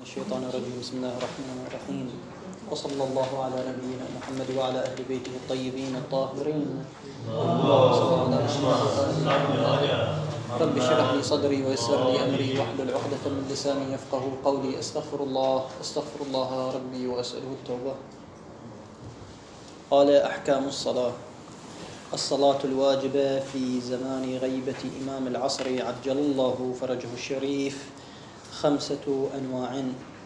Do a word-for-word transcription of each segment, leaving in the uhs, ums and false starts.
الشيطان الرجيم. بسم الله الرحمن الرحيم، وصلى الله على نبينا محمد وعلى أهل بيته الطيبين الطاهرين. رب اشرح لي صدري ويسر لي أمري واحلل عقدة من لساني يفقه قولي. أستغفر الله أستغفر الله ربي وأسأله التوبة. قال: أحكام الصلاة. الصلاة الواجبة في زمان غيبة إمام العصر عجل الله فرجه الشريف خمسة أنواع.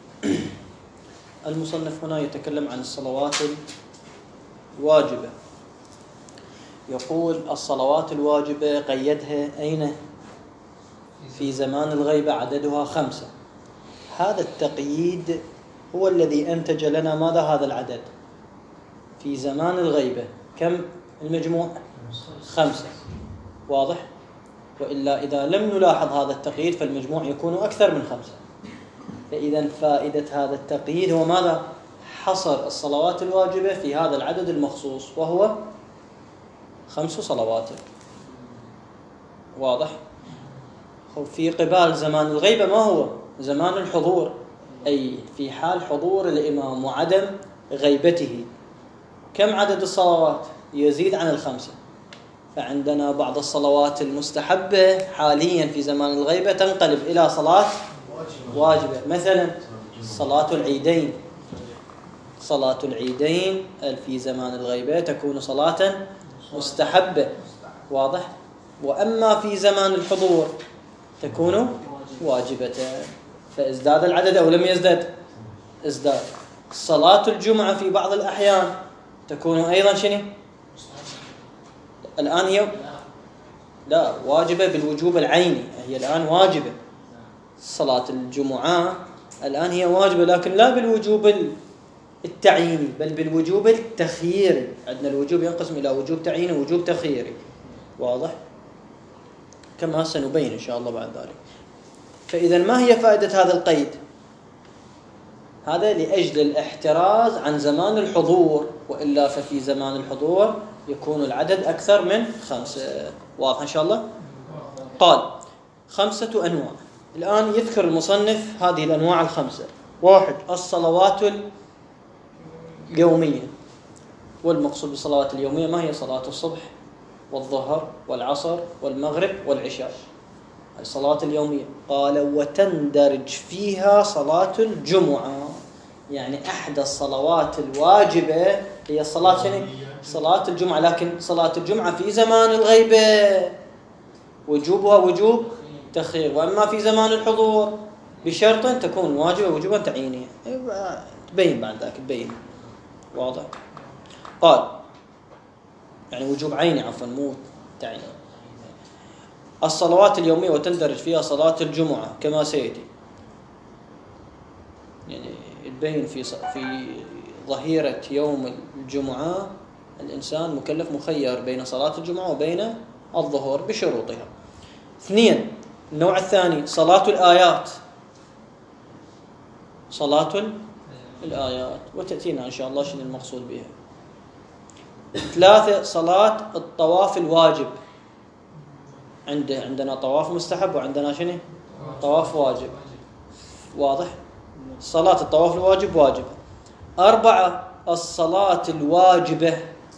المصنف هنا يتكلم عن الصلوات الواجبة. يقول: الصلوات الواجبة قيدها أين؟ في زمان الغيبة عددها خمسة. هذا التقييد هو الذي أنتج لنا ماذا؟ هذا العدد في زمان الغيبة. كم المجموع؟ خمسة. واضح؟ وإلا إذا لم نلاحظ هذا التقييد فالمجموع يكون أكثر من خمسة. فإذا فائدة هذا التقييد هو ماذا؟ حصر الصلوات الواجبة في هذا العدد المخصوص وهو خمس صلوات. واضح؟ في قبال زمان الغيبة ما هو؟ زمان الحضور، أي في حال حضور الإمام وعدم غيبته. كم عدد الصلوات؟ يزيد عن الخمسة. فعندنا بعض الصلوات المستحبة حاليا في زمان الغيبة تنقلب إلى صلاة واجبة. مثلا صلاة العيدين، صلاة العيدين في زمان الغيبة تكون صلاة مستحبة. واضح؟ وأما في زمان الحضور تكون واجبة. فازداد العدد أو لم يزداد؟ ازداد. صلاة الجمعة في بعض الأحيان تكون أيضا شنو؟ الآن هي لا واجبة بالوجوب العيني، هي الآن واجبة. صلاة الجمعة الآن هي واجبة لكن لا بالوجوب التعييني بل بالوجوب التخييري. عندنا الوجوب ينقسم إلى وجوب تعييني ووجوب تخييري. واضح؟ كما سنبين إن شاء الله بعد ذلك. فإذا ما هي فائدة هذا القيد؟ هذا لأجل الاحتراز عن زمان الحضور، وإلا ففي زمان الحضور يكون العدد أكثر من خمسة. واضح إن شاء الله؟ قال: خمسة أنواع. الآن يذكر المصنف هذه الأنواع الخمسة. واحد: الصلوات اليومية. والمقصود بالصلوات اليومية ما هي؟ صلاة الصبح والظهر والعصر والمغرب والعشاء، الصلاة اليومية. قال: وتندرج فيها صلاة الجمعة، يعني أحد الصلوات الواجبة هي الصلاة شنو؟ صلاة الجمعة. لكن صلاة الجمعة في زمان الغيبة وجوبها وجوب تخيير، وأما في زمان الحضور بشرط تكون واجبة وجوبا تعيينيا. تبين بعد ذاك تبين. واضح؟ قال يعني وجوب عيني عفوا مو تعيين. الصلوات اليومية وتندرج فيها صلاة الجمعة كما سيأتي. يعني تبين في في ظهيرة يوم الجمعة الإنسان مكلف مخير بين صلاة الجمعة وبين الظهر بشروطها. اثنين: النوع الثاني صلاة الآيات، صلاة الآيات وتأتينا إن شاء الله شنو المقصود بها. ثلاثة: صلاة الطواف الواجب. عنده عندنا طواف مستحب وعندنا شنو؟ طواف واجب. واضح؟ صلاة الطواف الواجب واجب. أربعة: الصلاة الواجبة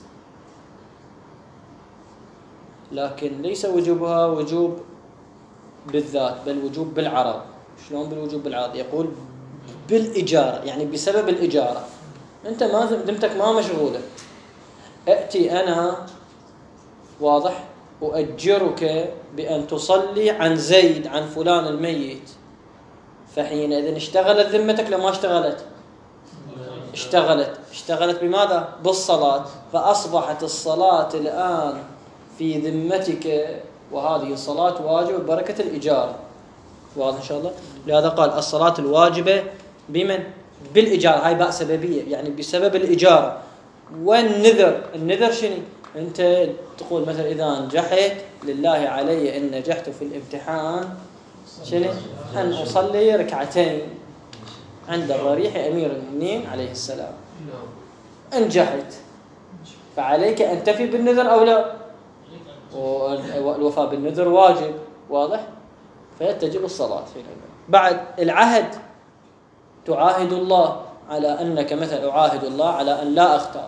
لكن ليس وجوبها وجوب بالذات بل وجوب بالعرض. شلون بالوجوب بالعرض؟ يقول بالإجارة، يعني بسبب الإجارة. أنت ما ذمتك ما مشغولة، أأتي أنا واضح أؤجرك بأن تصلي عن زيد عن فلان الميت، فحينئذ اشتغلت ذمتك لما اشتغلت؟ اشتغلت. اشتغلت بماذا؟ بالصلاة. فأصبحت الصلاة الآن في ذمتك، وهذه الصلاة واجبة ببركة الإجارة. واضح إن شاء الله؟ لهذا قال الصلاة الواجبة بمن؟ بالإجارة. هاي باء سببية، يعني بسبب الإجارة. والنذر، النذر شنو؟ أنت تقول مثلا إذا نجحت لله علي إن نجحت في الامتحان شنو؟ أن أصلي ركعتين عند الضريح أمير المؤمنين عليه السلام. أنجحت فعليك أن تفي بالنذر أو لا؟ والوفاء بالنذر واجب. واضح؟ فيتجب الصلاة. بعد العهد، تعاهد الله على أنك مثل أعاهد الله على أن لا أغتاب،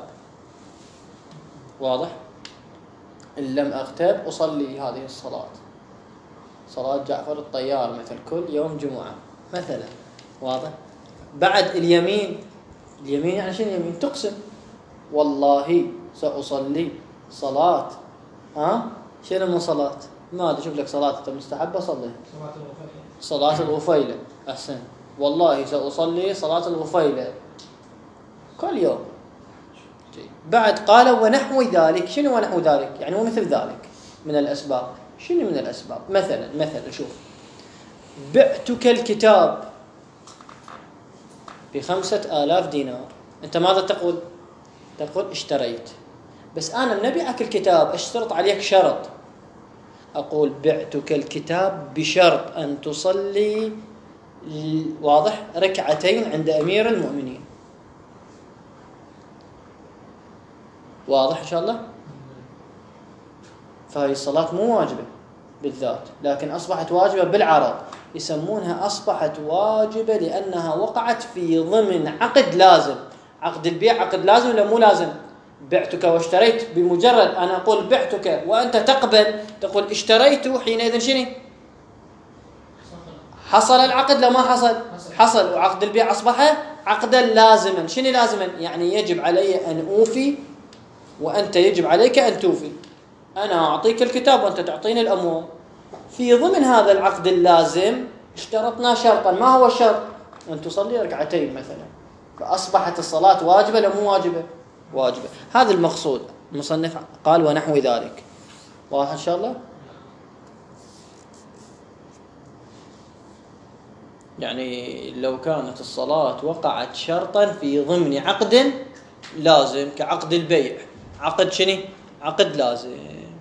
واضح؟ إن لم أغتاب أصلي هذه الصلاة، صلاة جعفر الطيار مثل كل يوم جمعة مثلا، واضح؟ بعد اليمين، اليمين يعني شنو اليمين؟ تقسم والله سأصلي صلاة، ها شنو من صلاة؟ ما أدري، شوف لك صلاة أنت مستحبة صلي صلاة الغفيلة، أحسن، والله سأصلي صلاة الغفيلة كل يوم. بعد قال ونحو ذلك، شنو ونحو ذلك؟ يعني ومثل ذلك من الأسباب. شنو من الأسباب؟ مثلا مثلا شوف، بعتك الكتاب بخمسة آلاف دينار، أنت ماذا تقول؟ تقول اشتريت، بس أنا من أبيعك الكتاب أشترط عليك شرط، أقول بعتك الكتاب بشرط أن تصلي، واضح، ركعتين عند أمير المؤمنين، واضح إن شاء الله؟ فهذه الصلاة مو واجبة بالذات، لكن أصبحت واجبة بالعرض، يسمونها أصبحت واجبة لأنها وقعت في ضمن عقد لازم. عقد البيع عقد لازم ولا مو لازم؟ بعتك واشتريت، بمجرد أنا أقول بعتك وأنت تقبل تقول اشتريت، حينئذ شنو؟ حصل العقد لما حصل؟ حصل، وعقد البيع أصبح عقدا لازما. شنو لازما؟ يعني يجب علي أن أوفي وأنت يجب عليك أن توفي، أنا أعطيك الكتاب وأنت تعطيني الأموال. في ضمن هذا العقد اللازم اشترطنا شرطا، ما هو الشرط؟ أن تصلي ركعتين مثلا، فأصبحت الصلاة واجبة لا مو واجبة؟ واجبة. هذا المقصود، المصنف قال ونحو ذلك، واضح إن شاء الله؟ يعني لو كانت الصلاة وقعت شرطا في ضمن عقد لازم كعقد البيع، عقد شنو؟ عقد لازم.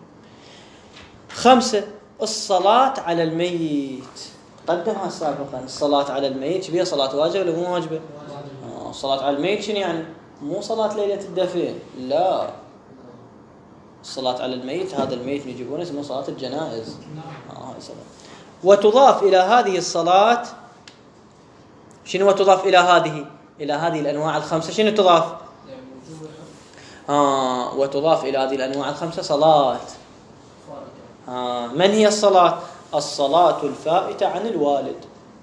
خمسة، الصلاة على الميت، قدمها سابقا. الصلاة على الميت بها صلاة واجبة ولا مو واجبة؟ آه الصلاة على الميت شنو يعني؟ مو صلاة ليلة الدفن، لا، الصلاة على الميت هذا الميت يجيبونه اسمه صلاة الجنائز. آه صلاة. وتضاف إلى هذه الصلاة شنو؟ وتضاف إلى هذه إلى هذه الأنواع الخمسة شنو تضاف؟ آه وتضاف إلى هذه الأنواع الخمسة صلاة. آه من هي الصلاة؟ الصلاة الفائتة عن الوالد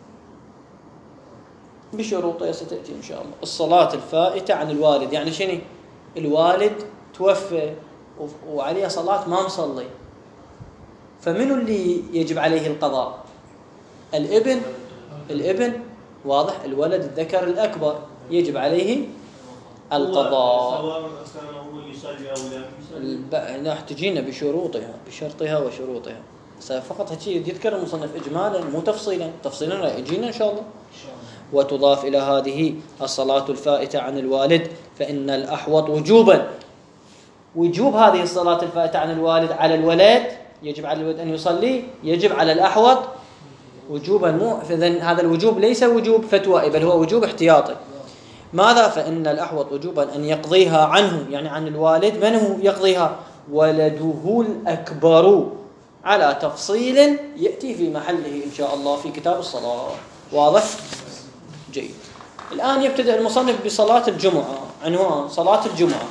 بشروطها ستأتي إن شاء الله. الصلاة الفائتة عن الوالد يعني شنو؟ الوالد توفى وعليه صلاة ما مصلي، فمنو اللي يجب عليه القضاء؟ الابن، الابن واضح، الولد الذكر الأكبر يجب عليه القضاء. سواء كان هو يصلي أو لا يصلي، تجينا بشروطها بشرطها وشروطها. فقط هيك يذكر المصنف إجمالا مو تفصيلا، تفصيلا لا يجينا إن شاء الله. وتضاف إلى هذه الصلاة الفائتة عن الوالد، فإن الأحوط وجوبا، وجوب هذه الصلاة الفائتة عن الوالد على الولد، يجب على الولد أن يصلي، يجب على الأحوط وجوبا مو، فإذن هذا الوجوب ليس وجوب فتوى بل هو وجوب احتياطي. ماذا؟ فإن الأحوط وجوبا أن يقضيها عنه، يعني عن الوالد. من هو يقضيها؟ ولده الأكبر، على تفصيل يأتي في محله إن شاء الله في كتاب الصلاة. واضح؟ جيد. الآن يبتدأ المصنف بصلاة الجمعة، عنوان صلاة الجمعة،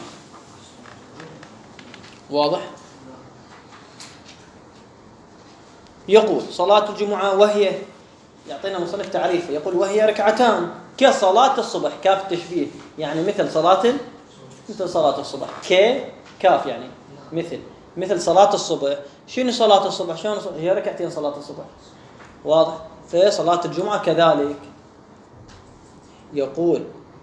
واضح؟ يقول صلاة الجمعة وهي، يعطينا مصنف تعريفه، يقول وهي ركعتان كصلاة الصبح، كاف التشبيه يعني مثل صلاة مثل صلاة الصبح، ك كاف يعني مثل مثل صلاة الصبح. شنو صلاة الصبح؟ شلون هي ركعتين صلاة الصبح، واضح؟ في صلاة الجمعة كذلك. يقول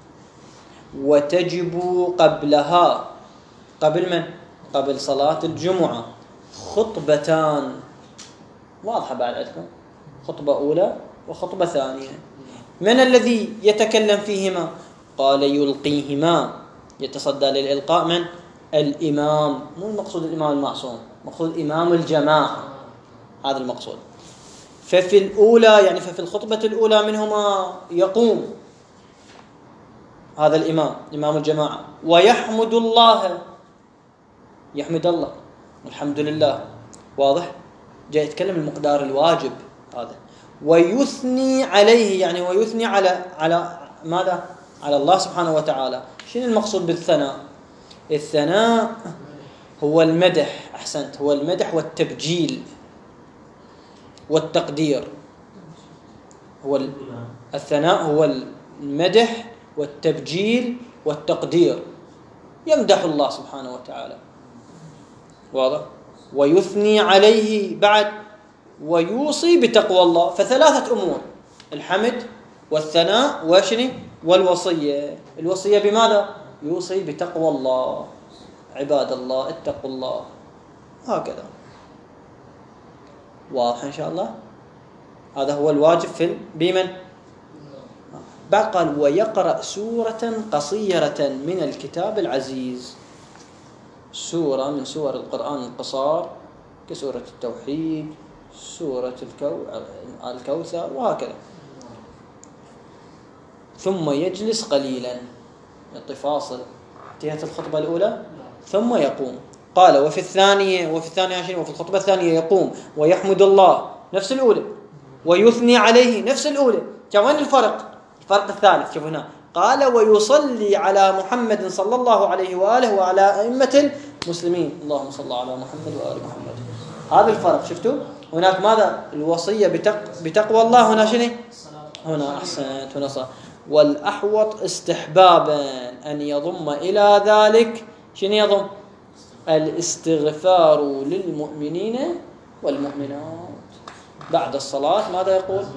وتجب قبلها، قبل من؟ قبل صلاة الجمعة خطبتان، واضحة بعد عندكم، خطبة أولى وخطبة ثانية. من الذي يتكلم فيهما؟ قال يلقيهما، يتصدى للإلقاء من؟ الإمام، مو المقصود الإمام المعصوم، مقصود إمام الجماعة، هذا المقصود. ففي الأولى يعني ففي الخطبة الأولى منهما يقوم هذا الإمام إمام الجماعة ويحمد الله، يحمد الله والحمد لله، واضح؟ جاء يتكلم المقدار الواجب هذا. ويثني عليه يعني ويثني على على ماذا؟ على الله سبحانه وتعالى. شنو المقصود بالثناء؟ الثناء هو المدح، أحسنت، هو المدح والتبجيل والتقدير. هو الثناء هو المدح والتبجيل والتقدير، يمدح الله سبحانه وتعالى، واضح؟ ويثني عليه بعد، ويوصي بتقوى الله. فثلاثة أمور: الحمد والثناء وشني والوصية. الوصية بماذا؟ يوصي بتقوى الله، عباد الله اتقوا الله، هكذا. واضح إن شاء الله؟ هذا هو الواجب في بمن؟ بعد قال ويقرأ سورة قصيرة من الكتاب العزيز. سورة من سور القرآن القصار كسورة التوحيد، سورة الكو... الكوثر، وهكذا. ثم يجلس قليلا، يعطي فاصل، انتهت الخطبة الأولى ثم يقوم. قال وفي الثانية وفي الثانية عشرين وفي الخطبة الثانية يقوم ويحمد الله نفس الأولى، ويثني عليه نفس الأولى. وين الفرق؟ الفرق الثالث، شوف هنا قال ويصلي على محمد صلى الله عليه وآله وعلى أئمة المسلمين، اللهم صل على محمد وآل محمد. هذا الفرق، شفتوا؟ هناك ماذا؟ الوصية بتق... بتقوى الله، هنا شنو؟ هنا أحسنت، هنا صح. والأحوط استحبابا أن يضم إلى ذلك شنو يضم؟ الاستغفار للمؤمنين والمؤمنات بعد الصلاة. ماذا يقول؟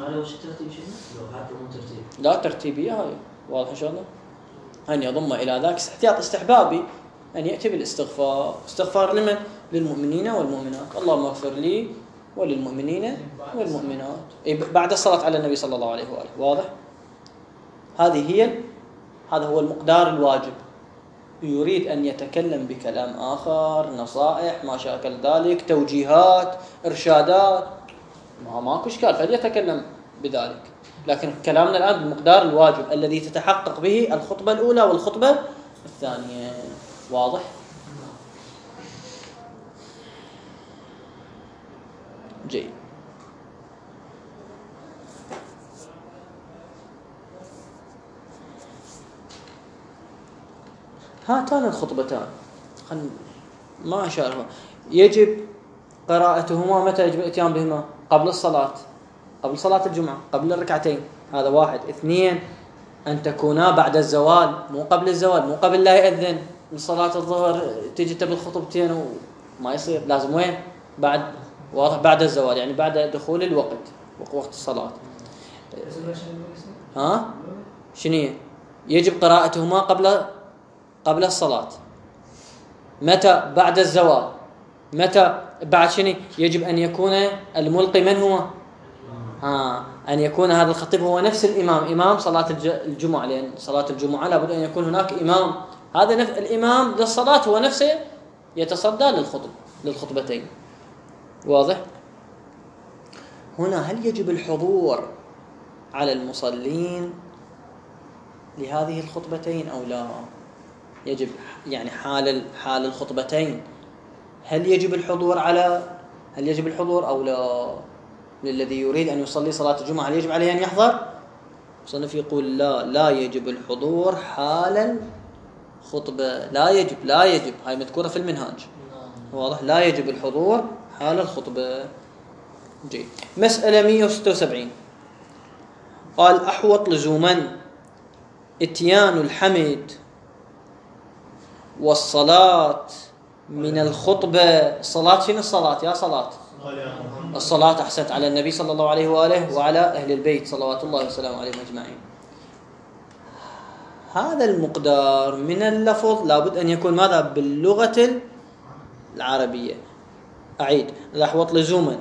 لا ترتيبية هاي، واضح إن شاء الله. أن يضم إلى ذلك احتياط استحبابي أن يأتي بالاستغفار. استغفار لمن؟ للمؤمنين والمؤمنات، اللهم اغفر لي وللمؤمنين والمؤمنات بعد الصلاة على النبي صلى الله عليه وآله. واضح؟ هذه هي، هذا هو المقدار الواجب. يريد أن يتكلم بكلام آخر، نصائح، ما شاكل ذلك، توجيهات، إرشادات، ما ماكو إشكال، فليتكلم بذلك. لكن كلامنا الآن بالمقدار الواجب الذي تتحقق به الخطبة الأولى والخطبة الثانية. واضح؟ جيد. هاتان الخطبتان خل... ما أشارها. يجب قراءتهما متى يجب الاتيان بهما؟ قبل الصلاة، قبل صلاة الجمعة، قبل الركعتين، هذا واحد. اثنين، أن تكونا بعد الزوال، مو قبل الزوال، مو قبل لا يأذن من صلاة الظهر تجي تبي الخطبتين وما يصير، لازم وين؟ بعد، واضح، بعد الزوال، يعني بعد دخول الوقت، وقت الصلاة. ها؟ شنو؟ يجب قراءتهما قبل قبل الصلاة. متى؟ بعد الزوال. متى؟ بعد شنو؟ يجب أن يكون الملقي من هو؟ ها، أن يكون هذا الخطيب هو نفس الإمام، إمام صلاة الجمعة، لأن صلاة الجمعة لابد أن يكون هناك إمام. هذا نفس الإمام للصلاة هو نفسه يتصدى للخطب للخطبتين. واضح؟ هنا هل يجب الحضور على المصلين لهذه الخطبتين أو لا؟ يجب، يعني حال حال الخطبتين هل يجب الحضور على هل يجب الحضور أو لا؟ للذي يريد أن يصلي صلاة الجمعة هل يجب عليه أن يحضر؟ مصنف يقول لا، لا يجب الحضور حال الخطبة، لا يجب، لا يجب، هاي مذكورة في المنهاج. واضح؟ لا يجب الحضور حال الخطبة. جيد. مسألة مئة وستة وسبعين قال أحوط لزوما اتيان الحمد والصلاة من الخطبة. الصلاة شنو الصلاة؟ يا صلاة الصلاة، أحسنت، على النبي صلى الله عليه وآله وعلى أهل البيت صلوات الله وسلامه عليهم أجمعين. هذا المقدار من اللفظ لابد أن يكون ماذا؟ باللغة العربية. أعيد، الأحوط لزوما،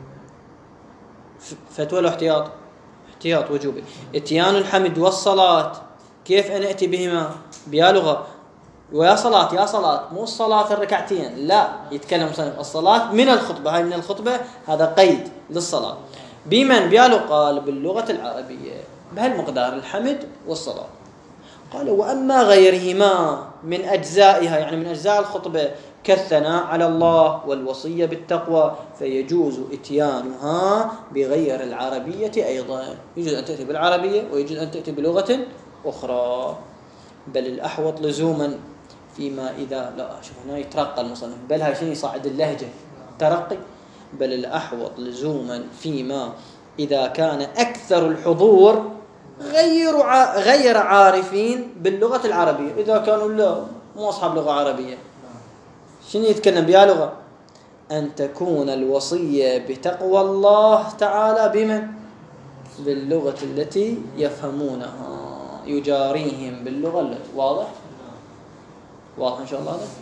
فتوى الاحتياط، احتياط وجوبي. اتيان الحمد والصلاة، كيف أن أتي بهما؟ بيا لغة، ويا صلاة، يا صلاة، مو الصلاة الركعتين، لا، يتكلم مصنف الصلاة من الخطبة، هاي من الخطبة، هذا قيد للصلاة. بمن؟ بيالو؟ قال باللغة العربية، بهالمقدار، الحمد والصلاة. قال وأما غيرهما من أجزائها، يعني من أجزاء الخطبة كالثناء على الله والوصية بالتقوى، فيجوز اتيانها بغير العربية أيضا. يجوز أن تأتي بالعربية ويجوز أن تأتي بلغة أخرى. بل الأحوط لزوما فيما إذا لا شوف هنا يترقى المصنف، بل هاي شنو يصعد اللهجة ترقي. بل الأحوط لزوما فيما إذا كان أكثر الحضور غير غير عارفين باللغة العربية. إذا كانوا لا مو أصحاب لغة عربية شنو يتكلم بها لغة، أن تكون الوصية بتقوى الله تعالى بمن؟ باللغة التي يفهمونها، يجاريهم باللغة التي. واضح؟ واضح إن شاء الله هذا.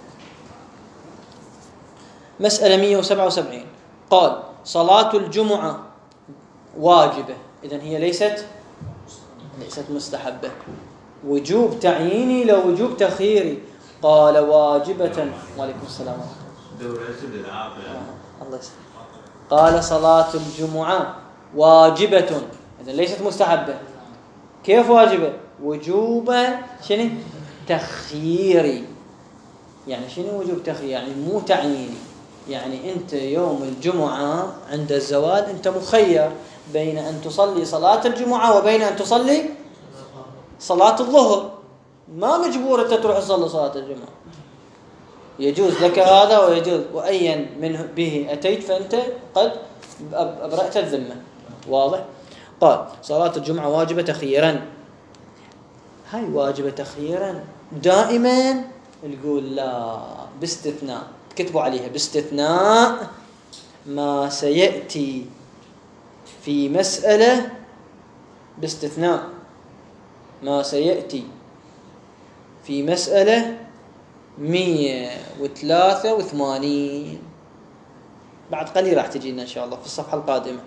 مسألة مئة وسبعة وسبعين قال صلاة الجمعة واجبة، إذن هي ليست ليست مستحبة. وجوب تعييني لو وجوب تخييري. قال واجبة. وعليكم السلام الله يسلمك. قال صلاة الجمعة واجبة، إذن ليست مستحبة. كيف واجبة؟ وجوبا شنو؟ تخييري. يعني شنو وجوب تخييري؟ يعني مو تعييني. يعني أنت يوم الجمعة عند الزوال أنت مخير بين أن تصلي صلاة الجمعة وبين أن تصلي صلاة الظهر، ما مجبور أنت تروح تصلي صلاة الجمعة. يجوز لك هذا ويجوز، وأيا من به أتيت فأنت قد أبرأت الذمة. واضح؟ قال صلاة الجمعة واجبة تخييرا. هاي واجبة تخييرا دائما نقول لا، باستثناء كتبوا عليها باستثناء ما سيأتي في مسألة، باستثناء ما سيأتي في مسألة مئة وثلاثة وثمانين. بعد قليل راح تجينا إن شاء الله في الصفحة القادمة.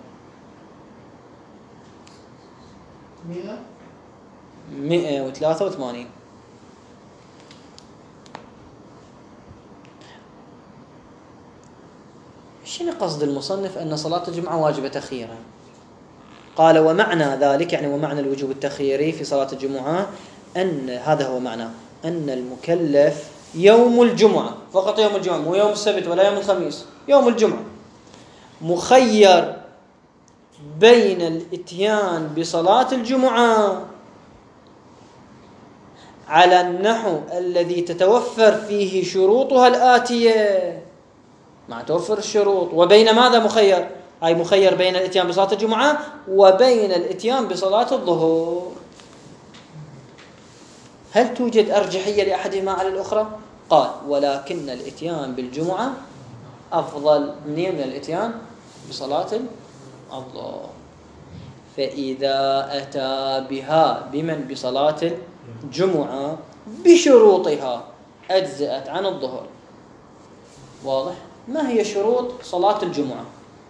مئة وثلاثة وثمانين. شنو قصد المصنف أن صلاة الجمعة واجبة تخييرا؟ قال ومعنى ذلك، يعني ومعنى الوجوب التخييري في صلاة الجمعة، أن هذا هو معناه أن المكلف يوم الجمعة، فقط يوم الجمعة، مو يوم السبت ولا يوم الخميس، يوم الجمعة مخير بين الاتيان بصلاة الجمعة على النحو الذي تتوفر فيه شروطها الآتية، مع توفر الشروط، وبين ماذا مخير؟ أي مخير بين الاتيان بصلاة الجمعة وبين الاتيان بصلاة الظهر. هل توجد أرجحية لأحدهما على الأخرى؟ قال ولكن الاتيان بالجمعة أفضل من الاتيان بصلاة الظهر. فإذا أتى بها بمن بصلاة الجمعة بشروطها أجزأت عن الظهر. واضح؟ ما هي شروط صلاة الجمعة؟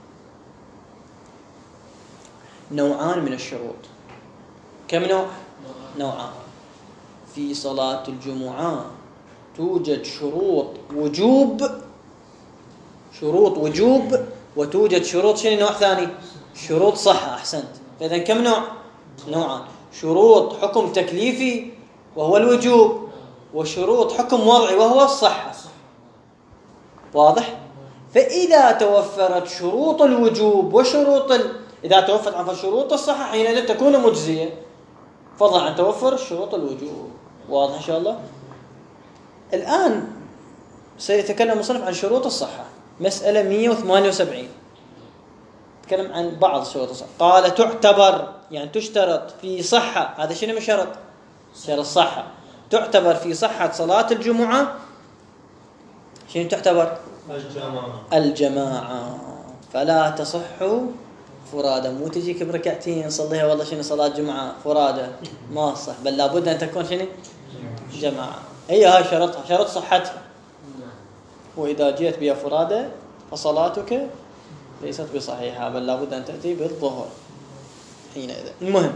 نوعان من الشروط. كم نوع؟ نوعان. في صلاة الجمعة توجد شروط وجوب، شروط وجوب، وتوجد شروط شنو نوع ثاني؟ شروط صحة. أحسنت. فإذا كم نوع؟ نوعان. شروط حكم تكليفي وهو الوجوب، وشروط حكم وضعي وهو الصحة. واضح؟ فإذا توفرت شروط الوجوب وشروط ال... إذا توفرت عن شروط الصحة حينئذ تكون مجزية، فضلا عن توفر شروط الوجوب. واضح إن شاء الله؟ الآن سيتكلم المصنف عن شروط الصحة. مسألة مئة وثمانية وسبعين تكلم عن بعض شروط الصحة. قال تعتبر، يعني تشترط في صحة، هذا شنو من شرط؟ شرط الصحة. تعتبر في صحة صلاة الجمعة شنو تعتبر؟ الجماعة. الجماعة. فلا تصح فرادى. مو تجيك بركعتين صليها والله شنو صلاة جمعة فرادى، ما صح، بل لابد أن تكون شنو؟ جماعة. هي هاي شرطها، شرط صحتها. وإذا جئت بها فرادى فصلاتك ليست بصحيحة، بل لابد أن تأتي بالظهر حينئذ. المهم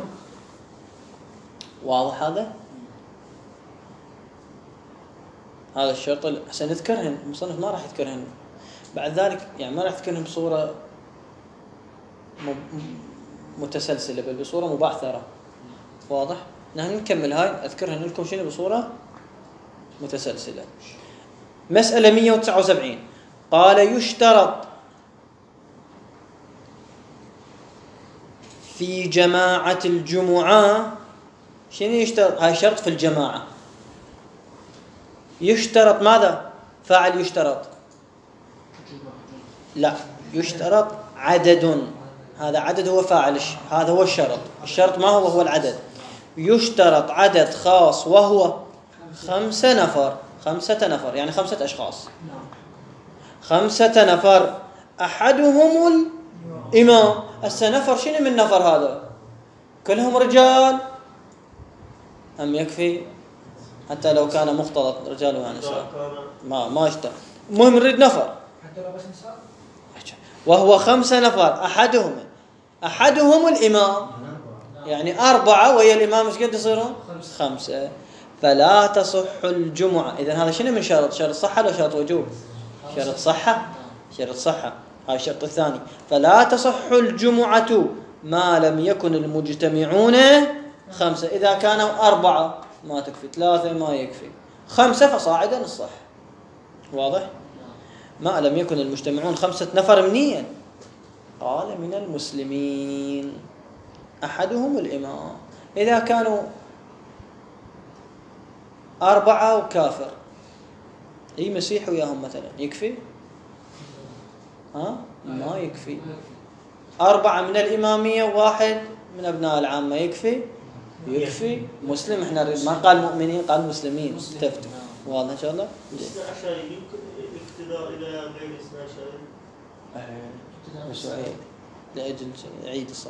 واضح هذا؟ هذا الشرط سنذكرهن، المصنف ما راح يذكرهن بعد ذلك، يعني ما راح يذكرهن بصورة متسلسلة بل بصورة مبعثرة. واضح؟ نحن نكمل هاي أذكرهن لكم شنو بصورة متسلسلة. مسألة مئة وتسعة وسبعين قال يشترط في جماعة الجمعة شنو يشترط؟ هاي شرط في الجماعة. يشترط ماذا؟ فاعل يشترط؟ لا، يشترط عدد. هذا عدد هو فاعل، هذا هو الشرط. الشرط ما هو؟ هو العدد. يشترط عدد خاص وهو خمسة نفر. خمسة نفر يعني خمسة أشخاص. خمسة نفر أحدهم الإمام. هسه نفر شنو من نفر هذا؟ كلهم رجال أم يكفي حتى لو كان مختلط رجال ونساء؟ ما ما اشترط. المهم نريد نفر حتى لو بس نساء. وهو خمسة نفر أحدهم أحدهم الإمام، يعني أربعة ويا الإمام ايش قد يصيرون؟ خمسة. فلا تصح الجمعة. إذن هذا شنو من شرط؟ شرط صحة ولا شرط وجوب؟ شرط صحة. شرط صحة. هذا الشرط الثاني. فلا تصح الجمعة ما لم يكن المجتمعون خمسة. إذا كانوا أربعة ما تكفي، ثلاثة ما يكفي، خمسة فصاعدا الصح. واضح؟ ما لم يكن المجتمعون خمسة نفر منين؟ قال من المسلمين أحدهم الإمام. إذا كانوا أربعة وكافر، أي مسيح وياهم مثلا، يكفي؟ ها؟ ما يكفي. أربعة من الإمامية وواحد من أبناء العامة، يكفي؟ يكفي. مسلم احنا نريد، ما قال مؤمنين، قال مسلمين. تفتوا. واضح إن شاء الله؟ اثنا عشر يمكن الاقتداء إلى غير اثنا عشر. أه. مش عيد لأجل عيد الصلاة.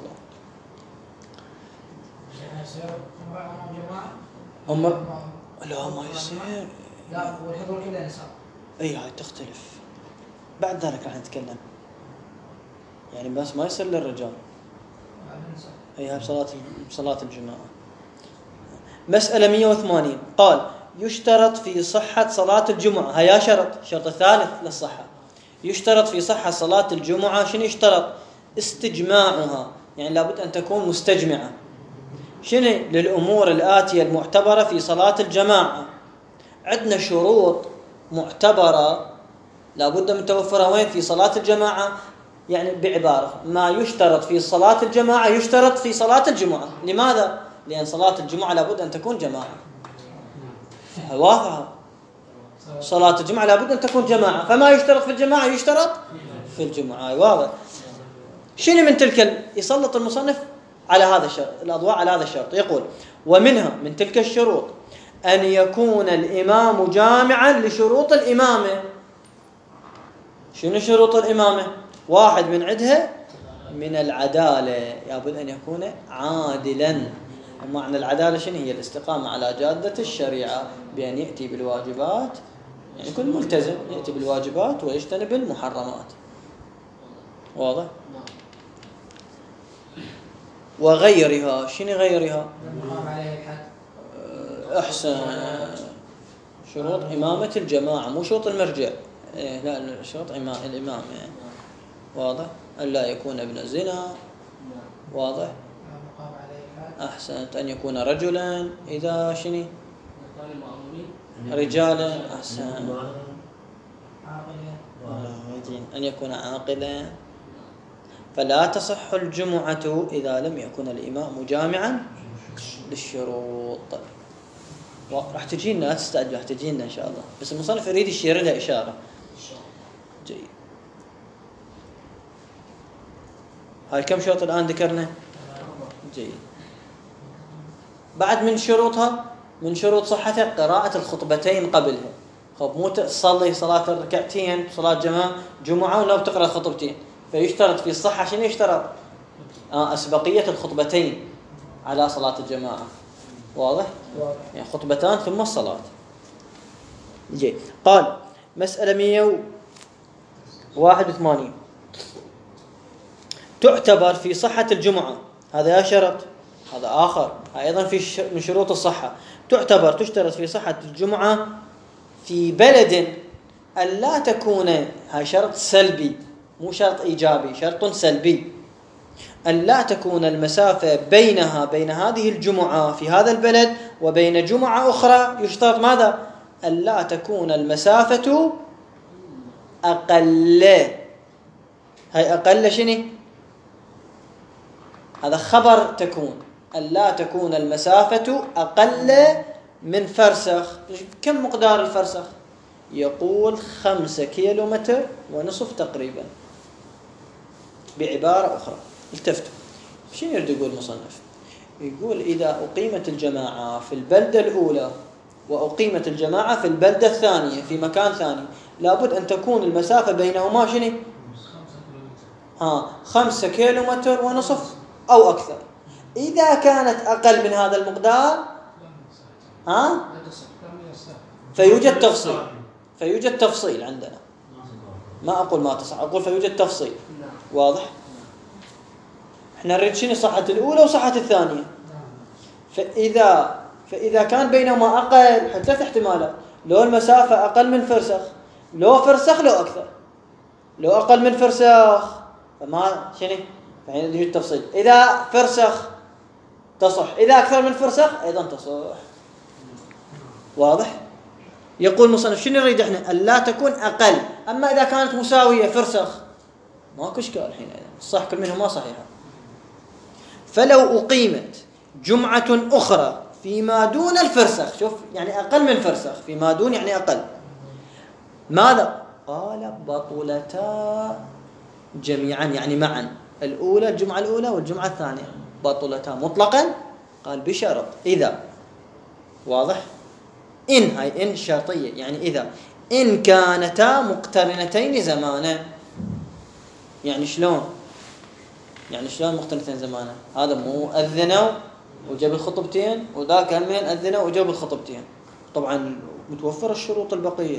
هم لا ما يصير. لا والحضور كله نساء. اي هاي تختلف، بعد ذلك راح نتكلم. يعني بس ما يصير للرجال. اي هاي بصلاة بصلاة الجماعة. مسألة مئة وثمانين. قال يشترط في صحة صلاة الجمعة. هيا شرط، شرط الثالث للصحة. يشترط في صحة صلاة الجمعة. شنو يشترط؟ استجماعها، يعني لابد أن تكون مستجمعة. شنو؟ للأمور الآتية المعتبرة في صلاة الجماعة. عندنا شروط معتبرة لابد من توفرها وين؟ في صلاة الجماعة. يعني بعبارة، ما يشترط في صلاة الجماعة يشترط في صلاة الجمعة. لماذا؟ لأن صلاة الجمعة لابد أن تكون جماعة. واضحة. صلاة الجمعة لابد أن تكون جماعة، فما يشترط في الجماعة يشترط في الجمعة. واضح. شنو من تلك؟ يسلط المصنف على هذا الشرط، الأضواء على هذا الشرط. يقول ومنها من تلك الشروط أن يكون الإمام جامعا لشروط الإمامة. شنو شروط الإمامة؟ واحد من عدها من العدالة، لابد أن يكون عادلا. ومعنى العدالة شنو هي؟ الاستقامة على جادة الشريعة، بأن يأتي بالواجبات، يعني يكون ملتزم، يأتي بالواجبات ويجتنب المحرمات. واضح؟ وغيرها. شنو غيرها؟ أحسن. شروط إمامة الجماعة، مو شروط المرجع. إيه لا، شروط إمام الإمام يعني. واضح؟ ألا يكون ابن زنا. واضح؟ أحسنت. أن يكون رجلا إذا شنو؟ رجالا. أحسن. أن يكون عاقلا. فلا تصح الجمعة إذا لم يكن الإمام جامعا للشروط. راح تجينا، لا تستعجل، راح تجينا إن شاء الله، بس المصنف يريد يشير لها إشارة. جيد. هاي كم شرط الآن ذكرنا؟ جيد. بعد من شروطها، من شروط صحتها قراءة الخطبتين قبلها. خب مو تصلي صلاة الركعتين صلاة جماعة جمعة ولا بتقرأ الخطبتين، فيشترط في الصحة شنو يشترط؟ آه أسبقية الخطبتين على صلاة الجماعة. واضح؟ يعني خطبتان ثم الصلاة. جيد. قال مسألة مئة وواحد وثمانين. تعتبر في صحة الجمعة، هذا يا شرط، هذا آخر، أيضا في من شروط الصحة. تعتبر تشترط في صحة الجمعة في بلد أن لا تكون، هاي شرط سلبي مو شرط إيجابي، شرط سلبي. أن لا تكون المسافة بينها بين هذه الجمعة في هذا البلد وبين جمعة أخرى. يشترط ماذا؟ أن لا تكون المسافة أقل. هاي أقل شنو؟ هذا خبر تكون. ألا تكون المسافة أقل من فرسخ. كم مقدار الفرسخ؟ يقول خمسة كيلو متر ونصف تقريبا. بعبارة أخرى التفتوا شنو يريد يقول المصنف؟ يقول إذا أقيمت الجماعة في البلدة الأولى وأقيمت الجماعة في البلدة الثانية في مكان ثاني، لابد أن تكون المسافة بينهما شنو؟ ها خمسة كيلو متر ونصف أو أكثر. إذا كانت أقل من هذا المقدار ها فيوجد تفصيل فيوجد تفصيل عندنا. ما أقول ما تصح، أقول فيوجد تفصيل. واضح؟ احنا نريد شنو؟ صحة الأولى وصحة الثانية. فإذا فإذا كان بينهما أقل حتى ثلاث احتمالات، لو المسافة أقل من فرسخ، لو فرسخ، لو أكثر. لو أقل من فرسخ فما شنو؟ فحين يوجد تفصيل. إذا فرسخ تصح، إذا أكثر من فرسخ أيضا تصح. واضح؟ يقول مصنف شنو نريد احنا؟ ألا تكون أقل. أما إذا كانت مساوية فرسخ ماكو إشكال الحين، صح كل منهما صحيحة. فلو أقيمت جمعة أخرى فيما دون الفرسخ، شوف يعني أقل من فرسخ، فيما دون يعني أقل، ماذا؟ قال بطلتا جميعا، يعني معا، الأولى الجمعة الأولى والجمعة الثانية بطلتا مطلقا. قال بشرط إذا. واضح؟ إن، هاي إن شرطية، يعني إذا إن كانتا مقترنتين زمانا. يعني شلون؟ يعني شلون مقترنتين زمانا؟ هذا مو أذنوا وجاب الخطبتين وذاك همين أذنوا وجاب الخطبتين، طبعا متوفر الشروط البقية.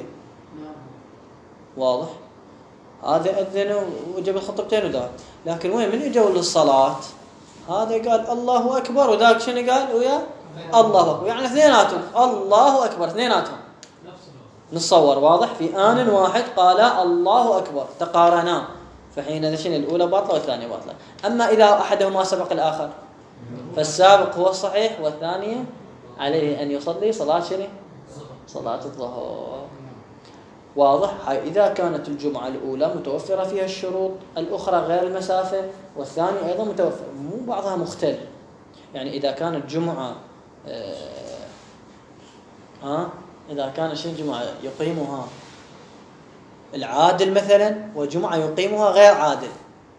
واضح؟ هذا أذنوا وجاب الخطبتين وذاك، لكن وين من يجوا للصلاة؟ هذا قال الله أكبر وذاك شنو قال ويا الله أكبر، يعني اثنيناتهم الله أكبر اثنيناتهم نتصور. واضح؟ في آن واحد قال الله أكبر تقارنا، فحين شنو الأولى باطلة والثانية باطلة. أما إذا أحدهما سبق الآخر فالسابق هو الصحيح والثانية عليه أن يصلي صلاة شنو؟ صلاة الظهر. واضح؟ هاي إذا كانت الجمعة الأولى متوفرة فيها الشروط، الأخرى غير المسافة، والثانية أيضا متوفر، مو بعضها مختل. يعني إذا كانت جمعة آه ها إذا كان شيء جمعة يقيمها العادل مثلا وجمعة يقيمها غير عادل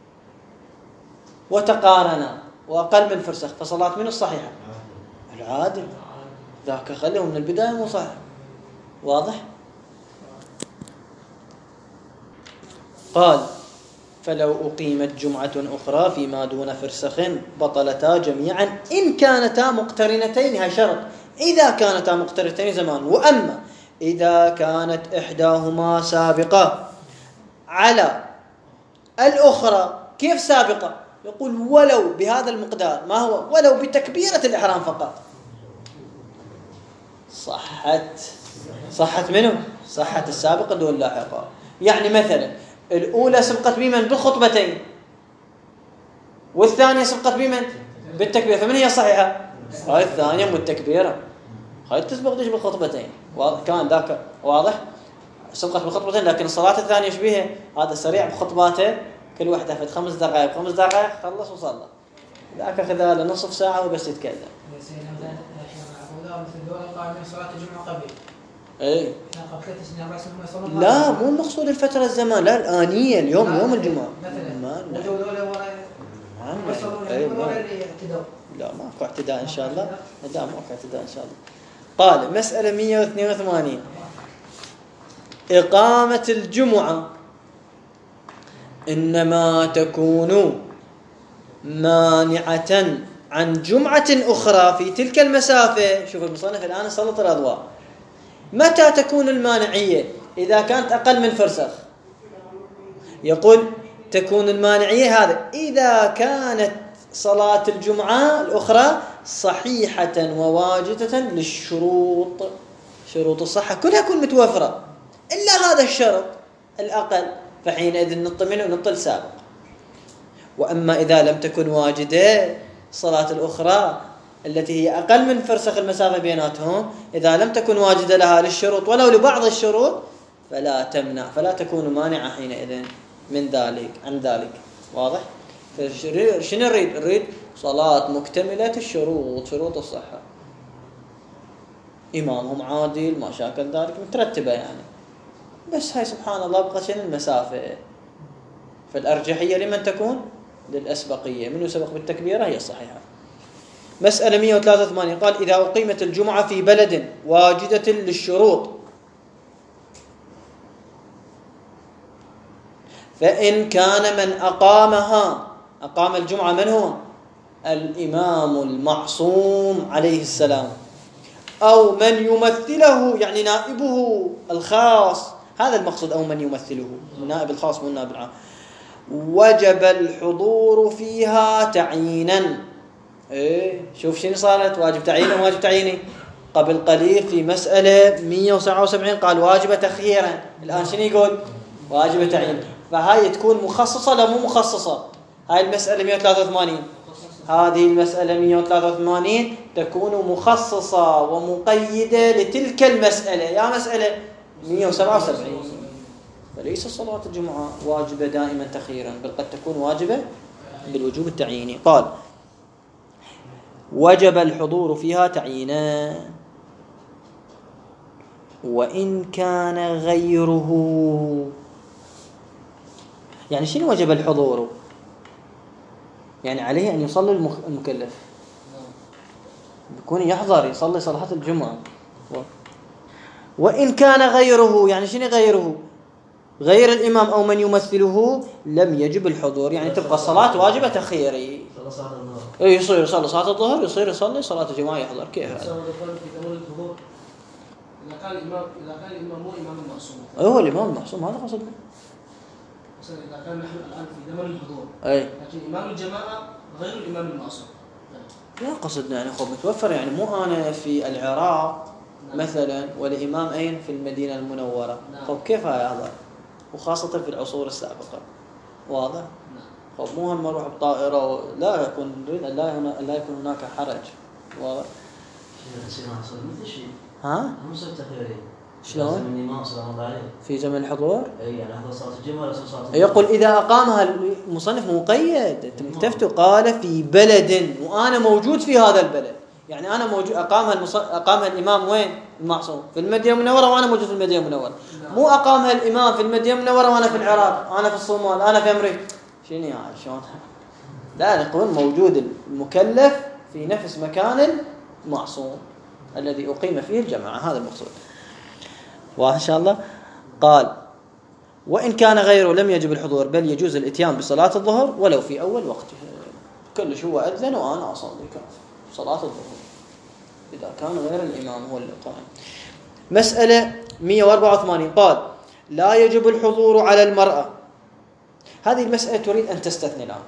وتقارنا وأقل من فرسخ، فصلاة من الصحيحة؟ العادل، ذاك خليه من البداية مو صحيح. واضح؟ قال فلو أقيمت جمعة أخرى فيما دون فرسخ بطلتا جميعا إن كانتا مقترنتين. هاي شرط إذا كانتا مقترنتين زمان. وأما إذا كانت إحداهما سابقة على الأخرى، كيف سابقة؟ يقول ولو بهذا المقدار، ما هو؟ ولو بتكبيرة الإحرام فقط. صحت صحت منه؟ صحت السابقة دون اللاحقة. يعني مثلا الأولى سبقت بمن؟ بالخطبتين، والثانية سبقت بمن؟ بالتكبير، فمن هي صحيحة؟ هاي الثانية بالتكبيرة، هاي تسبق ديش بالخطبتين. كان ذاك واضح سبقت بالخطبتين، لكن الصلاة الثانية شبيهة، هذا سريع بخطباته كل واحدة في خمس دقائق خمس دقائق خلص وصلى، ذاك خذها لنصف ساعة وبس يتكلم. مثل دول القائمين صلاة الجمعة قبل. اي قبل ثلاث سنين أربع سنين. لا مو المقصود الفترة الزمان، لا الآنية اليوم يوم الجمعة. مثلا وجود ولا ولا اعتداء؟ لا ماكو اعتداء ان شاء الله، لا ماكو اعتداء ان شاء الله. قال مسألة مئة واثنين وثمانين إقامة الجمعة إنما تكون مانعة عن جمعة أخرى في تلك المسافة. شوف المصنف الآن سلط الأضواء. متى تكون المانعية؟ إذا كانت أقل من فرسخ. يقول تكون المانعية هذا إذا كانت صلاة الجمعة الأخرى صحيحة وواجدة للشروط، شروط الصحة كلها تكون متوفرة إلا هذا الشرط الأقل، فحينئذ نط منه ونط السابق. وأما إذا لم تكن واجدة صلاة الأخرى التي هي أقل من فرسخ المسافة بيناتهم، إذا لم تكن واجدة لها للشروط ولو لبعض الشروط فلا تمنع، فلا تكون مانعة حينئذ من ذلك عن ذلك. واضح؟ شنو نريد؟ نريد صلاة مكتملة الشروط، شروط الصحة، إمامهم عادل ما شاكل ذلك، مترتبة يعني. بس هاي سبحان الله بقى شنو المسافة، فالأرجحية لمن تكون؟ للأسبقية، منو سبق بالتكبيرة هي الصحيحة. مسألة مئة وثلاثة وثمانين قال: إذا أقيمت الجمعة في بلد واجدة للشروط فإن كان من أقامها، أقام الجمعة من هو؟ الإمام المعصوم عليه السلام، أو من يمثله يعني نائبه الخاص، هذا المقصود، أو من يمثله، النائب الخاص مو النائب العام، وجب الحضور فيها تعيينا. إيه شوف شنو صارت، واجب تعيينا واجب تعييني. قبل قليل في مسألة مئة وسبعة وسبعين قال واجب تخييرا، الآن شنو يقول؟ واجب تعيين. فهاي تكون مخصصة لا مو مخصصة؟ هاي المسألة مئة وثلاثة وثمانين، هذه المسألة مئة وثلاثة وثمانين تكون مخصصة ومقيدة لتلك المسألة، يا مسألة مئة وسبعة وسبعين. فليس صلاة الجمعة واجبة دائما تخييرا، بل قد تكون واجبة بالوجوب التعييني. قال: وجب الحضور فيها تعيينا وإن كان غيره. يعني شنو وجب الحضور؟ يعني عليه أن يصلي المكلف، يكون يحضر يصلي صلاة الجمعة. وإن كان غيره، يعني شنو غيره؟ غير الإمام أو من يمثله لم يجب الحضور، يعني تبقى الصلاة واجبة تخييري. إيه يصير يصلي صلاة الظهر، يصير يصلي صلاة الجمعة يحضر. كيف هذا؟ إذا كان الإمام إذا كان الإمام مو إمام المعصوم. أيوه الإمام المعصوم، هذا قصدنا. مثلا إذا كان نحن الآن في زمن الحضور، أي لكن إمام الجماعة غير الإمام المعصوم. لا قصدنا يعني خب متوفر، يعني مو أنا في العراق نعم. مثلا والإمام أين في المدينة المنورة، نعم. خب كيف هذا؟ وخاصة في العصور السابقة، واضح؟ نعم. خب مو هم نروح بطائرة، لا يكون لا هنا لا يكون هناك حرج، واضح؟ ها؟ شلون؟ في زمن الحضور؟ اي يعني حضور صلاة الجمعة ولا صلاة الجمعة؟ يقول إذا أقامها المصنف مقيد، تفتوا قال في بلد وأنا موجود في هذا البلد، يعني أنا موجود أقامها المص... أقامها الإمام وين؟ المعصوم في المدينة المنورة وأنا موجود في المدينة المنورة، مو أقامها الإمام في المدينة المنورة وأنا في العراق، أنا في الصومال، أنا في أمريكا. شنو يعني شلون؟ لا نقول موجود المكلف في نفس مكان المعصوم الذي أقيم فيه الجماعة، هذا المقصود. واضح إن شاء الله. قال: وإن كان غيره لم يجب الحضور، بل يجوز الإتيان بصلاة الظهر ولو في أول وقته. كل شو أذن وأنا أصلي صلاة الظهر إذا كان غير الإمام هو اللي قائم. مسألة مئة وأربعة وثمانين قال: لا يجب الحضور على المرأة. هذه المسألة تريد أن تستثني الآن.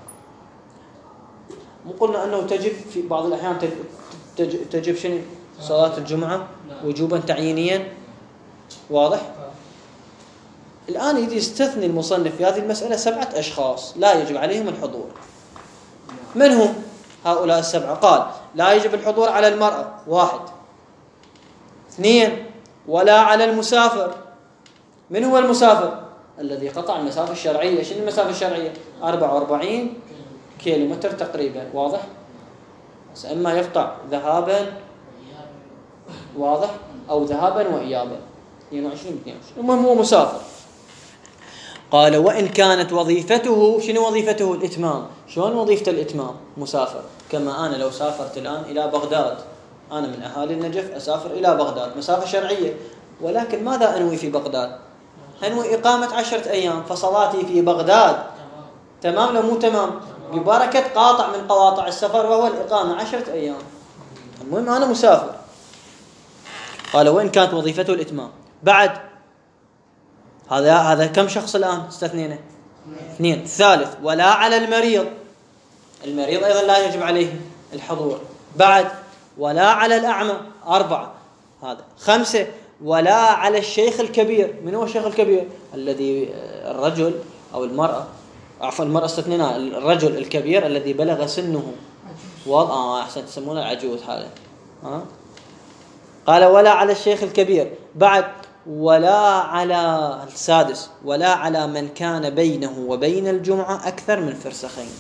مو قلنا أنه تجب في بعض الأحيان تجب, تجب شنو؟ صلاة الجمعة وجوبا تعيينيا، واضح؟ الآن يجي يستثني المصنف في هذه المسألة سبعة أشخاص لا يجب عليهم الحضور. من هم هؤلاء السبعة؟ قال: لا يجب الحضور على المرأة، واحد. اثنين: ولا على المسافر. من هو المسافر؟ الذي قطع المسافة الشرعية. شنو المسافة الشرعية؟ أربعة وأربعين كيلومتر تقريبا، واضح؟ إما يقطع ذهابا، واضح، أو ذهابا وإيابا، اثنين وعشرين اثنين وعشرين، المهم هو مسافر. قال: وإن كانت وظيفته، شنو وظيفته؟ الإتمام. شلون وظيفة الإتمام؟ مسافر. كما أنا لو سافرت الآن إلى بغداد، أنا من أهالي النجف أسافر إلى بغداد، مسافة شرعية، ولكن ماذا أنوي في بغداد؟ أنوي إقامة عشرة أيام، فصلاتي في بغداد تمام لو مو تمام؟ ببركة قاطع من قواطع السفر وهو الإقامة عشرة أيام. المهم أنا مسافر. قال: وإن كانت وظيفته الإتمام. بعد هذا هذا كم شخص الآن استثنينا؟ اثنين. ثالث: ولا على المريض. المريض أيضا لا يجب عليه الحضور. بعد: ولا على الأعمى. أربعة. هذا. خمسة: ولا على الشيخ الكبير. من هو الشيخ الكبير؟ الذي الرجل أو المرأة، عفوا المرأة استثنينا، الرجل الكبير الذي بلغ سنه وضع آه أحسن تسمونه العجوز هذا. ها؟ قال: ولا على الشيخ الكبير. بعد: ولا على السادس: ولا على من كان بينه وبين الجمعة أكثر من فرسخين.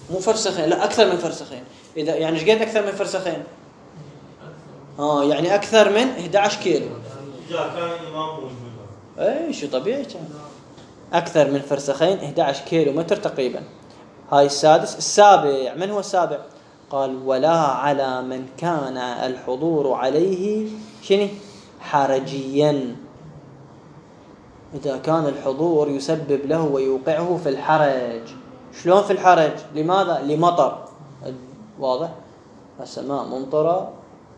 مو فرسخين، لا أكثر من فرسخين. إذا يعني إيش قد أكثر من فرسخين؟ آه يعني أكثر من إحدى عشر كيلو. إذا كان الإمام موجود. إيه شو طبيعي كان. أكثر من فرسخين إحدى عشر كيلو متر تقريبا. هاي السادس. السابع، من هو السابع؟ قال ولا على من كان الحضور عليه شنو حرجيا، إذا كان الحضور يسبب له ويوقعه في الحرج. شلون في الحرج؟ لماذا؟ لمطر، واضح، السماء ممطرة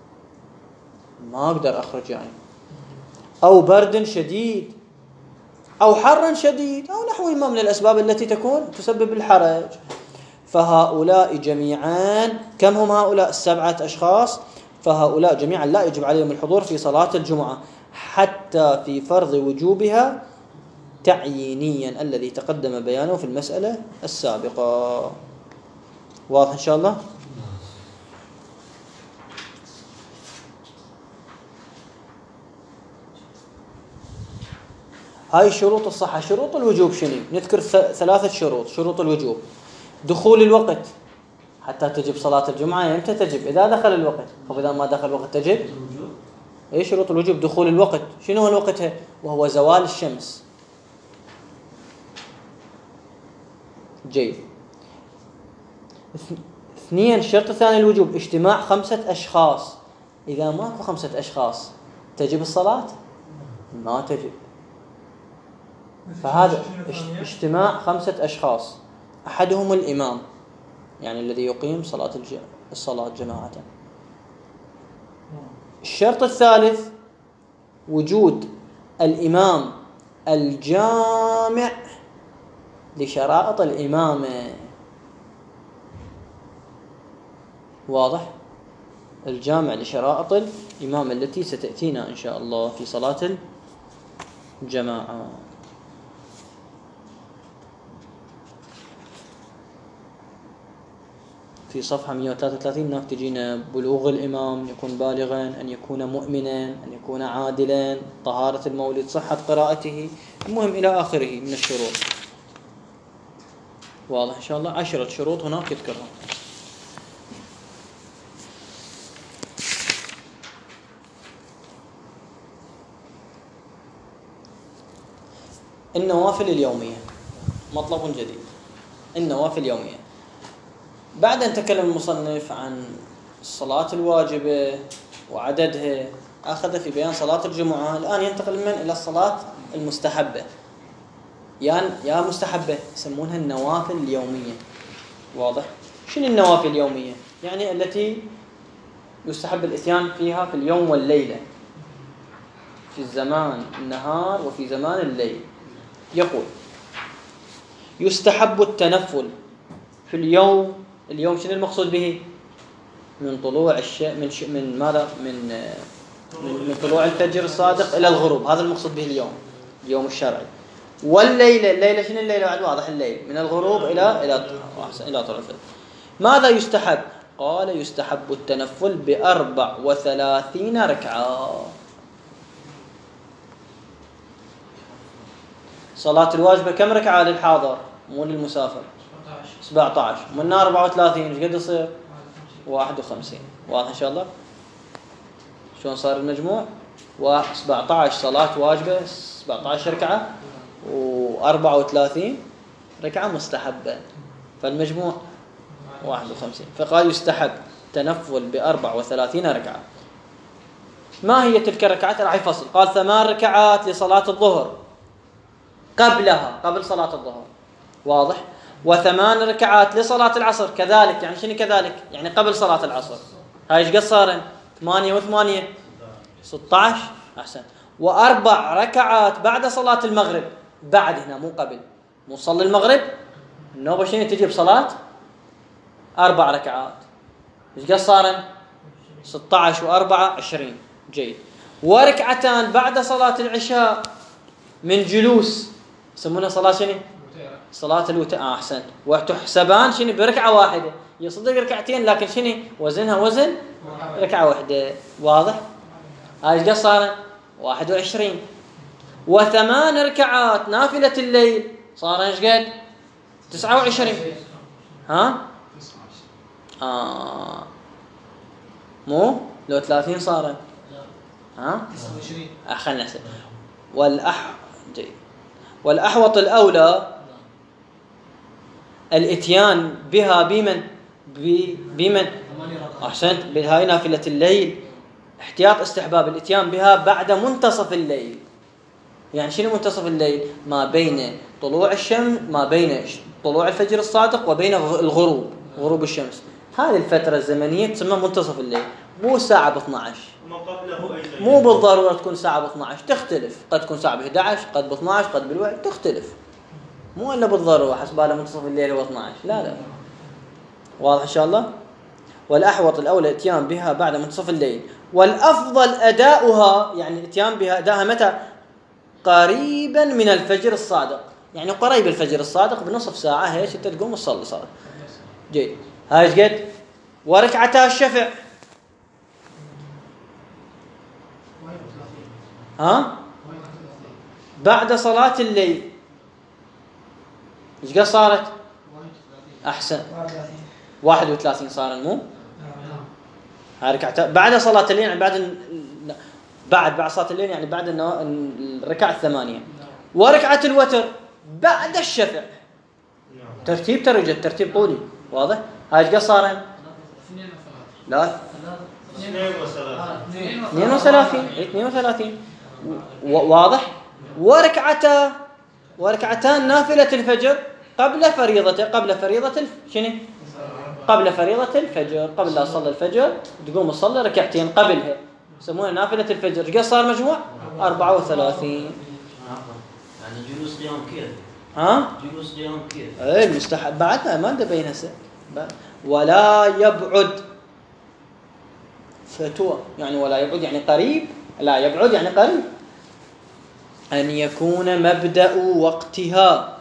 ما أقدر أخرج يعني، أو برد شديد أو حر شديد أو نحوهما من الأسباب التي تكون تسبب الحرج. فهؤلاء جميعا، كم هم هؤلاء؟ السبعة أشخاص. فهؤلاء جميعا لا يجب عليهم الحضور في صلاة الجمعة حتى في فرض وجوبها تعيينيا الذي تقدم بيانه في المسألة السابقة. واضح إن شاء الله؟ هاي شروط الصحة. شروط الوجوب شنو؟ نذكر ثلاثة شروط. شروط الوجوب: دخول الوقت حتى تجب صلاة الجمعة. إمتى تجب؟ إذا دخل الوقت. طب إذا ما دخل الوقت تجب؟ إيه شروط الوجوب؟ دخول الوقت. شنو هو الوقت؟ وهو زوال الشمس. جيد. اثنين، الشرط الثاني الوجوب اجتماع خمسة أشخاص. إذا ماكو خمسة أشخاص تجب الصلاة؟ ما تجب. فهذا اجتماع خمسة أشخاص، أحدهم الإمام يعني الذي يقيم صلاة الصلاة جماعة. الشرط الثالث وجود الإمام الجامع لشرائط الإمامة. واضح؟ الجامع لشرائط الإمامة التي ستأتينا إن شاء الله في صلاة الجماعة. في صفحة مئة وثلاثة وثلاثين هناك تجينا بلوغ الإمام، أن يكون بالغا، أن يكون مؤمنا، أن يكون عادلا، طهارة المولد، صحة قراءته، المهم إلى آخره من الشروط. واضح إن شاء الله؟ عشرة شروط هناك يذكرها. النوافل اليومية مطلب جديد. النوافل اليومية بعد أن تكلم المصنف عن الصلاة الواجبة وعددها، أخذ في بيان صلاة الجمعة. الآن ينتقل من إلى الصلاة المستحبة. يعني يا مستحبة يسمونها النوافل اليومية. واضح؟ شنو النوافل اليومية؟ يعني التي يستحب الإتيان فيها في اليوم والليلة، في الزمان النهار وفي زمان الليل. يقول يستحب التنفل في اليوم. اليوم شنو المقصود به؟ من طلوع الش من ش... من ماذا من من, من طلوع الفجر الصادق الى الغروب، هذا المقصود به اليوم، اليوم الشرعي. والليله، الليله شنو الليله؟ بعد واضح، الليل من الغروب الى الى احسن الى طلوع الفجر. ماذا يستحب؟ قال يستحب التنفل بأربع وثلاثين ركعة. صلاة الواجبة كم ركعة للحاضر مو للمسافر؟ سبعة عشر. من أربعة وثلاثين ايش قد يصير؟ واحد وخمسين. واضح ان شاء الله؟ شلون صار المجموع؟ وسبعة عشر صلاة واجبة، سبعة عشر ركعة، وأربعة وثلاثين ركعة مستحبة، فالمجموع واحد وخمسين. فقال يستحب تنفل بأربع وثلاثين ركعة. ما هي تلك الركعات؟ راح يفصل. قال ثمان ركعات لصلاة الظهر قبلها، قبل صلاة الظهر. واضح؟ وثمان ركعات لصلاة العصر كذلك. يعني شنو كذلك؟ يعني قبل صلاة العصر. هاي ايش قد صارن؟ ثمانية وثمانية ستة عشر. أحسن. وأربع ركعات بعد صلاة المغرب. بعد هنا مو قبل. مو صلي المغرب النوبة شنو تجي بصلاة أربع ركعات. ايش قد صارن؟ ستة عشر وأربعة عشرين. جيد. وركعتان بعد صلاة العشاء من جلوس، يسمونها صلاة شنو؟ صلاة الوتر. آه أحسن. وتحسبان شنو؟ بركعة واحدة. يصدق ركعتين لكن شنو وزنها؟ وزن ركعة واحدة. واضح؟ هاي ايش قد صار؟ واحد وعشرين. وثمان ركعات نافلة الليل صار ايش قد؟ تسعة وعشرين. ها؟ آه مو لو ثلاثين صارت ها تسعة وعشرين. آه خلنا نحسب. والأح جيد. والأحوط الأولى الاتيان بها بمن ب... بمن أحسنت بهاي نافلة الليل، احتياط استحباب الاتيان بها بعد منتصف الليل. يعني شنو منتصف الليل؟ ما بين طلوع الشمس، ما بين طلوع الفجر الصادق وبين الغروب، غروب الشمس. هذه الفترة الزمنية تسمى منتصف الليل، مو ساعة ب اثني عشر، مو بالضرورة تكون ساعة ب اثني عشر، تختلف، قد تكون ساعة ب أحد عشر، قد ب اثني عشر، قد بالواحد، تختلف، مو إلا بالضرورة حسب منتصف الليل هو اثني عشر، لا لا. واضح إن شاء الله؟ والأحوط الأولى اتيان بها بعد منتصف الليل، والأفضل أداؤها، يعني الاتيان بها أداها متى؟ قريبا من الفجر الصادق، يعني قريب الفجر الصادق بنصف ساعة هيك انت تقوم تصلي صلاة. جيد. هاي ايش قد؟ وركعتا الشفع ها بعد صلاة الليل ايش قد صارت؟ احسن واحد وثلاثين صار مو؟ هاي ركعتا بعد صلاة الليل، يعني بعد ال... بعد بعد صلاة الليل، يعني بعد الركعة الثمانية. وركعة الوتر بعد الشفع، ترتيب ترجع ترتيب طولي، واضح؟ هاي ايش قد صار؟ لا اثنين وثلاثين اثنين وثلاثين واضح. وركعتا وركعتان نافلة الفجر قبل فريضة قبل فريضة شنو؟ قبل فريضة الفجر، قبل لا تصلي الفجر تقوم تصلي ركعتين قبلها، يسمونها نافلة الفجر. ايش قد صار مجموع؟ أربعة وثلاثين. يعني جلوس قيام كيف؟ ها؟ جلوس قيام كيف؟ ايه المستحب بعدنا ما ندبين هسه. ولا يبعد فتوى، يعني ولا يبعد يعني قريب، لا يبعد يعني قريب، أن يكون مبدأ وقتها.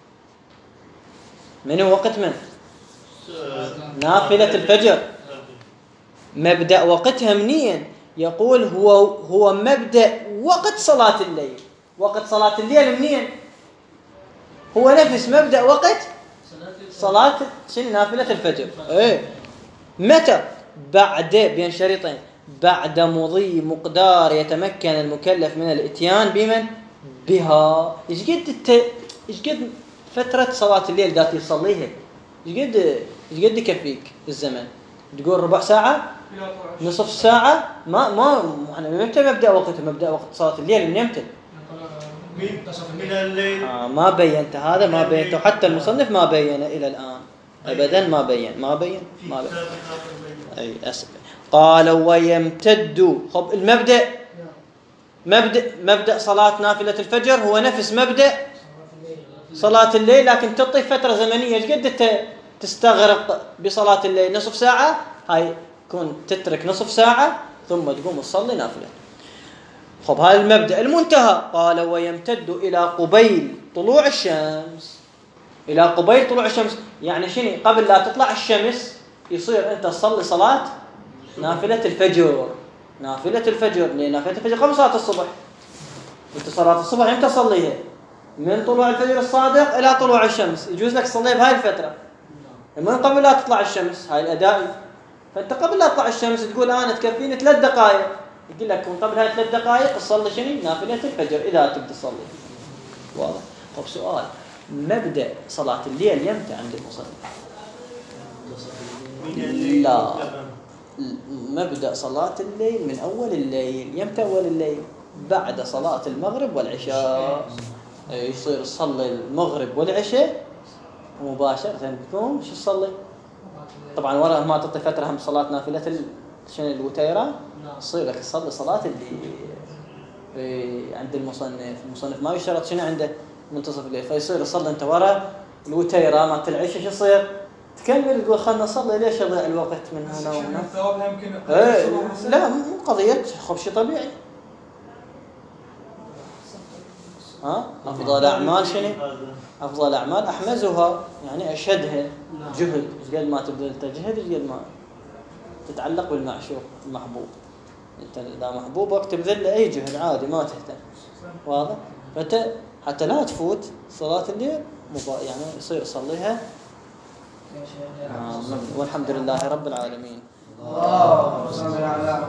من هو وقت من؟ نافلة الفجر. مبدأ وقتها منين؟ يقول هو هو مبدأ وقت صلاة الليل. وقت صلاة الليل منين؟ هو نفس مبدأ وقت صلاة شنو نافلة الفجر. ايه متى؟ بعد بين شريطين، بعد مضي مقدار يتمكن المكلف من الاتيان بمن بها. ايش قد الت... ايش قد فترة صلاة الليل ذات يصليها؟ ايش قد ايش قد يكفيك الزمن؟ تقول ربع ساعة، نصف ساعة، ما ما احنا متى مبدأ وقته؟ مبدأ وقت صلاة الليل من امتى؟ من الليل. آه ما بينت هذا، ما بينته حتى المصنف ما بينه إلى الآن أبدا، ما بين ما بين ما بين أي أسف. قال ويمتد. خب المبدأ مبدأ مبدأ صلاة نافلة الفجر هو نفس مبدأ صلاة الليل، لكن تعطي فترة زمنية. ايش قد تستغرق بصلاة الليل؟ نصف ساعة، هاي كون تترك نصف ساعة ثم تقوم تصلي نافلة. خب هذا المبدأ. المنتهى قال ويمتد إلى قبيل طلوع الشمس. إلى قبيل طلوع الشمس يعني شنو؟ قبل لا تطلع الشمس يصير أنت تصلي صلاة نافلة الفجر. نافلة الفجر لأن نافلة الفجر قبل صلاة الصبح. أنت صلاة الصبح أنت تصليها من طلوع الفجر الصادق إلى طلوع الشمس، يجوز لك تصليها بهاي الفترة من قبل لا تطلع الشمس. هاي الأداء. فأنت قبل لا تطلع الشمس تقول أنا تكفيني ثلاث دقائق، يقول لك من قبل هاي ثلاث دقائق تصلي شنو؟ نافلة الفجر إذا تبدأ تصلي. واضح؟ طب سؤال، مبدأ صلاة الليل يمتى عند المصلي؟ لا، مبدأ صلاة الليل من أول الليل. يمتى أول الليل؟ بعد صلاة المغرب والعشاء. يصير تصلي المغرب والعشاء مباشرة تقوم شو تصلي؟ طبعا ورا ما تعطي فترة هم صلاة نافلة شنو الوتيرة، تصير لك تصلي صلاة اللي عند المصنف. المصنف ما يشترط شنو عنده منتصف الليل، فيصير يصلي انت ورا الوتيرة ما العشاء. شو يصير؟ تكمل تقول خلنا نصلي، ليش يضيع الوقت من هنا وهنا؟ ايه لا مو قضية خب شيء طبيعي. ها افضل اعمال شنو؟ افضل اعمال احمزها يعني اشهدها جهد. ايش قد ما تبذل انت جهد ايش قد ما تتعلق بالمعشوق المحبوب. انت اذا محبوبك تبذل اي جهد عادي ما تهتم. واضح؟ فانت حتى لا تفوت صلاة الليل يعني يصير يصليها يا شيخ. آه، والحمد لله رب العالمين. اللهم صل على